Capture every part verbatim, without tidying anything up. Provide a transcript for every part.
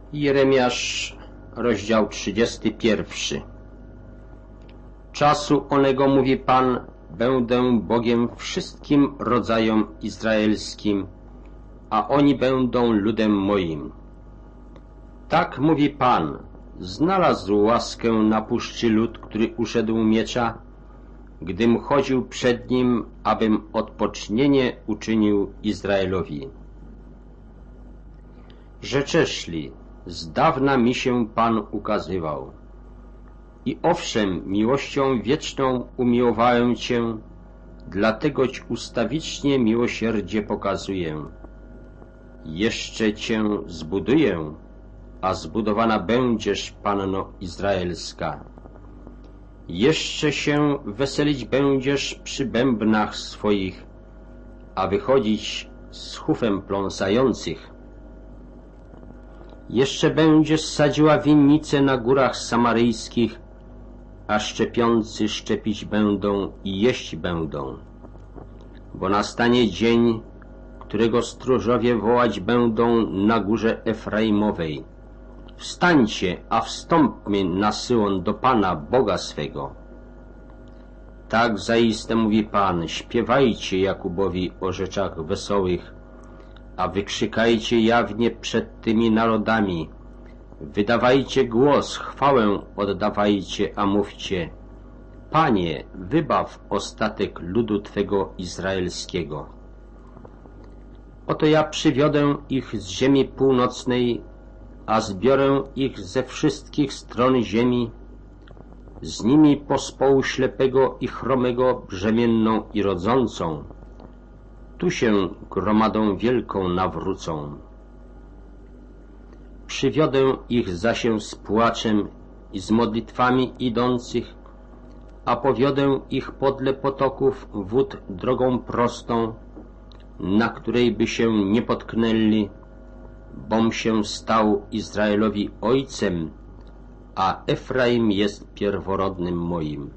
Jeremiasz, rozdział trzydziesty pierwszy. Czasu onego, mówi Pan, będę Bogiem wszystkim rodzajom izraelskim, a oni będą ludem moim. Tak mówi Pan, znalazł łaskę na puszczy lud, który uszedł miecza, gdym chodził przed nim, abym odpocznienie uczynił Izraelowi. Rzeczeszli, z dawna mi się Pan ukazywał. I owszem, miłością wieczną umiłowałem Cię, dlatego Ci ustawicznie miłosierdzie pokazuję. Jeszcze Cię zbuduję, a zbudowana będziesz, Panno Izraelska. Jeszcze się weselić będziesz przy bębnach swoich, a wychodzić z chufem pląsających. Jeszcze będziesz sadziła winnice na górach samaryjskich, a szczepiący szczepić będą i jeść będą. Bo nastanie dzień, którego stróżowie wołać będą na górze Efraimowej. Wstańcie, a wstąpmy na Syjon do Pana, Boga swego. Tak zaiste mówi Pan, śpiewajcie Jakubowi o rzeczach wesołych, a wykrzykajcie jawnie przed tymi narodami. Wydawajcie głos, chwałę oddawajcie, a mówcie: Panie, wybaw ostatek ludu Twego izraelskiego. Oto ja przywiodę ich z ziemi północnej, a zbiorę ich ze wszystkich stron ziemi, z nimi pospołu ślepego i chromego, brzemienną i rodzącą. Tu się gromadą wielką nawrócą. Przywiodę ich zasie z płaczem i z modlitwami idących, a powiodę ich podle potoków wód drogą prostą, na której by się nie potknęli, bom się stał Izraelowi ojcem, a Efraim jest pierworodnym moim.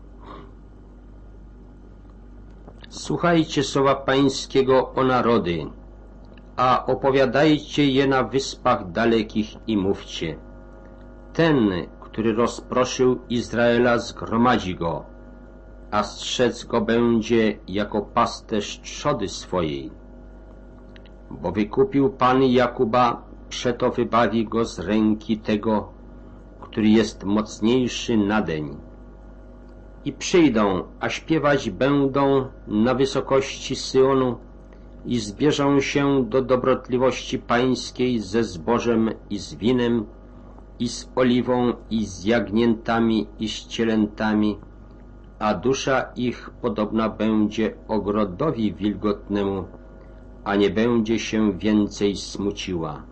Słuchajcie słowa Pańskiego, o narody, a opowiadajcie je na wyspach dalekich i mówcie: Ten, który rozproszył Izraela, zgromadzi go, a strzec go będzie jako pasterz trzody swojej. Bo wykupił Pan Jakuba, przeto wybawi go z ręki tego, który jest mocniejszy nadeń. I przyjdą, a śpiewać będą na wysokości Syjonu i zbierzą się do dobrotliwości pańskiej ze zbożem i z winem, i z oliwą, i z jagniętami, i z cielętami, a dusza ich podobna będzie ogrodowi wilgotnemu, a nie będzie się więcej smuciła.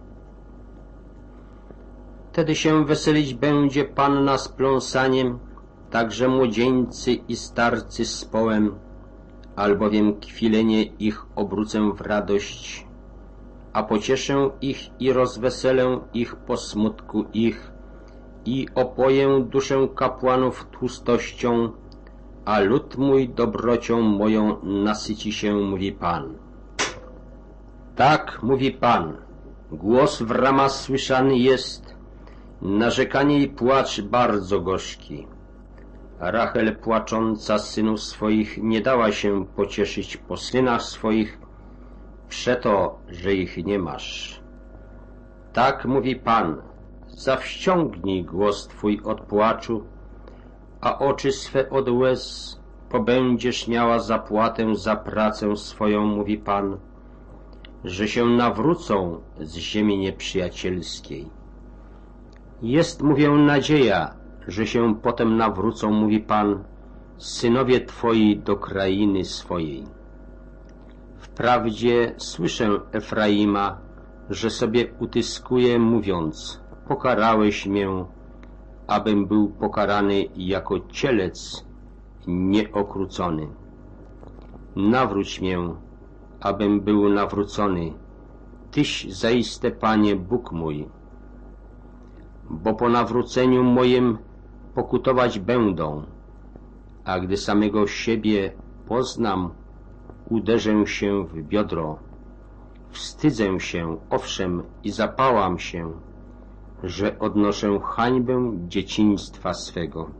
Wtedy się weselić będzie Panna z pląsaniem, także młodzieńcy i starcy z połem, albowiem kwilenie ich obrócę w radość, a pocieszę ich i rozweselę ich po smutku ich i opoję duszę kapłanów tłustością, a lud mój dobrocią moją nasyci się, mówi Pan. Tak mówi Pan, głos w ramach słyszany jest, narzekanie i płacz bardzo gorzki. Rachel płacząca synów swoich nie dała się pocieszyć po synach swoich, przeto, że ich nie masz. Tak mówi Pan, zawściągnij głos Twój od płaczu, a oczy swe od łez, bo będziesz miała zapłatę za pracę swoją, mówi Pan, że się nawrócą z ziemi nieprzyjacielskiej. Jest, mówię, nadzieja, że się potem nawrócą, mówi Pan, synowie Twoi do krainy swojej. Wprawdzie słyszę Efraima, że sobie utyskuje, mówiąc: pokarałeś mię, abym był pokarany jako cielec nieokrócony. Nawróć mię, abym był nawrócony. Tyś zaiste, Panie, Bóg mój. Bo po nawróceniu moim pokutować będą, a gdy samego siebie poznam, uderzę się w biodro. Wstydzę się, owszem, i zapałam się, że odnoszę hańbę dzieciństwa swego.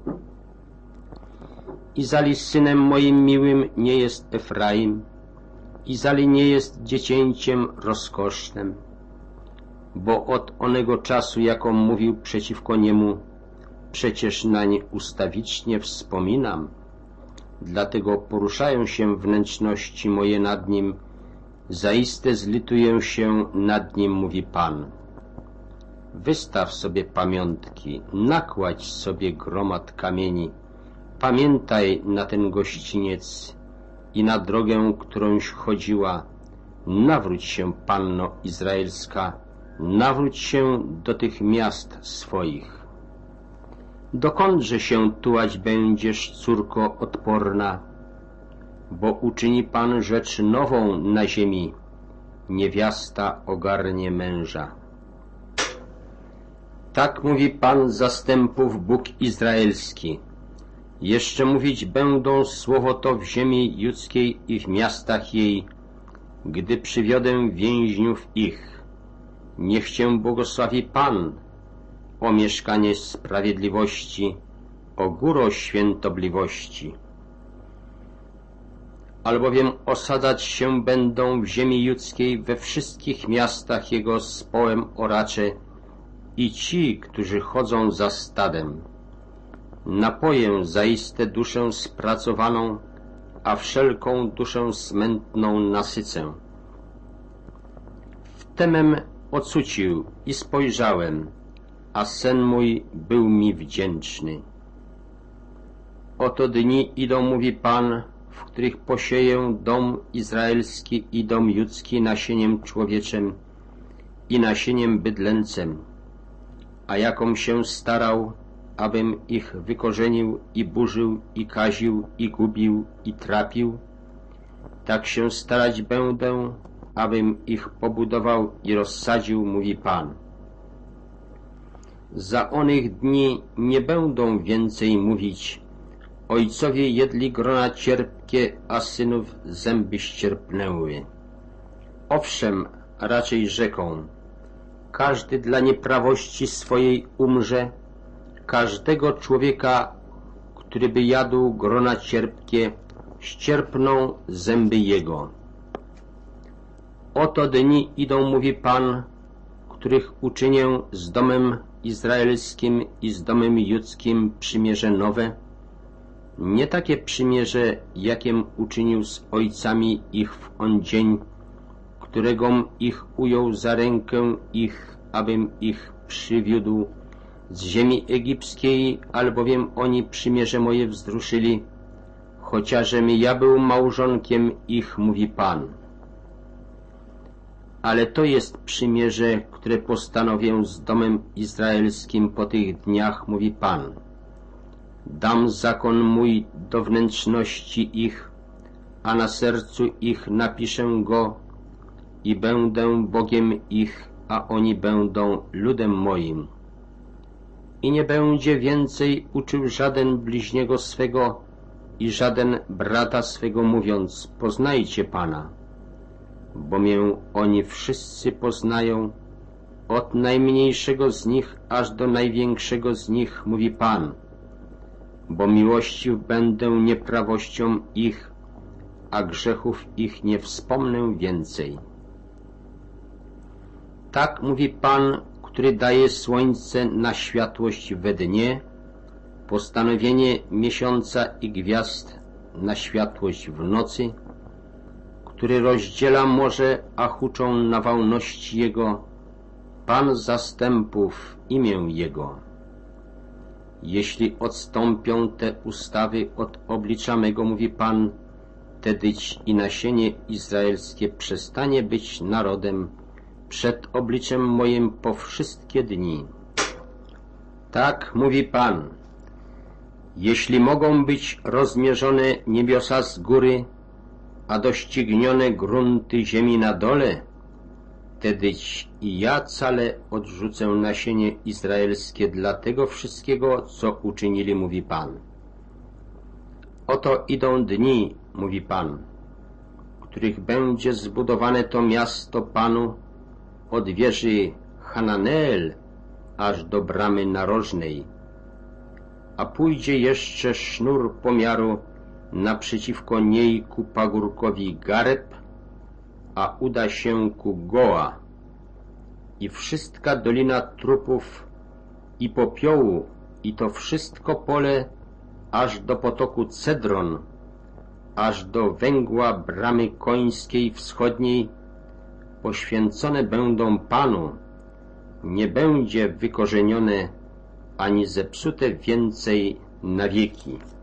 Izali synem moim miłym nie jest Efraim, Izali nie jest dziecięciem rozkosznym, bo od onego czasu, jaką mówił przeciwko niemu, przecież nań ustawicznie wspominam, dlatego poruszają się wnętrzności moje nad nim, zaiste zlituję się nad nim, mówi Pan. Wystaw sobie pamiątki, nakładź sobie gromad kamieni, pamiętaj na ten gościniec i na drogę, którąś chodziła. Nawróć się, panno izraelska, nawróć się do tych miast swoich. Dokądże się tułać będziesz, córko odporna, bo uczyni Pan rzecz nową na ziemi, niewiasta ogarnie męża. Tak mówi Pan zastępów, Bóg Izraelski. Jeszcze mówić będą słowo to w ziemi judzkiej i w miastach jej, gdy przywiodę więźniów ich. Niech Cię błogosławi Pan, o mieszkanie sprawiedliwości, o góro świętobliwości. Albowiem osadzać się będą w ziemi judzkiej we wszystkich miastach jego z połem oracze i ci, którzy chodzą za stadem. Napoję zaiste duszę spracowaną, a wszelką duszę smętną nasycę. Wtemem ocucił i spojrzałem, a sen mój był mi wdzięczny. Oto dni idą, mówi Pan, w których posieję dom izraelski i dom judzki nasieniem człowieczem i nasieniem bydlęcem, a jakom się starał, abym ich wykorzenił i burzył i kaził i gubił i trapił, tak się starać będę, abym ich pobudował i rozsadził, mówi Pan. Za onych dni nie będą więcej mówić: ojcowie jedli grona cierpkie, a synów zęby ścierpnęły. Owszem, raczej rzeką: każdy dla nieprawości swojej umrze, każdego człowieka, który by jadł grona cierpkie, ścierpną zęby jego. Oto dni idą, mówi Pan, których uczynię z domem izraelskim i z domem judzkim przymierze nowe, nie takie przymierze, jakiem uczynił z ojcami ich w on dzień, któregom ich ujął za rękę ich, abym ich przywiódł z ziemi egipskiej, albowiem oni przymierze moje wzruszyli, chociażem ja był małżonkiem ich, mówi Pan. Ale to jest przymierze, które postanowię z domem izraelskim po tych dniach, mówi Pan. Dam zakon mój do wnętrzności ich, a na sercu ich napiszę go i będę Bogiem ich, a oni będą ludem moim. I nie będzie więcej uczył żaden bliźniego swego i żaden brata swego, mówiąc: poznajcie Pana, bo mię oni wszyscy poznają, od najmniejszego z nich aż do największego z nich, mówi Pan, bo miłościw będę nieprawością ich, a grzechów ich nie wspomnę więcej. Tak mówi Pan, który daje słońce na światłość we dnie, postanowienie miesiąca i gwiazd na światłość w nocy, który rozdziela morze, a huczą nawałności Jego, Pan zastępów, imię Jego. Jeśli odstąpią te ustawy od oblicza mego, mówi Pan, wtedyć i nasienie izraelskie przestanie być narodem przed obliczem moim po wszystkie dni. Tak mówi Pan, jeśli mogą być rozmierzone niebiosa z góry, a doścignione grunty ziemi na dole, wtedyć i ja cale odrzucę nasienie izraelskie dla tego wszystkiego, co uczynili, mówi Pan. Oto idą dni, mówi Pan, w których będzie zbudowane to miasto Panu od wieży Hananeel aż do bramy narożnej, a pójdzie jeszcze sznur pomiaru naprzeciwko niej ku pagórkowi Gareb, a uda się ku Goa, i wszystka dolina trupów i popiołu, i to wszystko pole, aż do potoku Cedron, aż do węgła bramy końskiej wschodniej, poświęcone będą Panu, nie będzie wykorzenione ani zepsute więcej na wieki.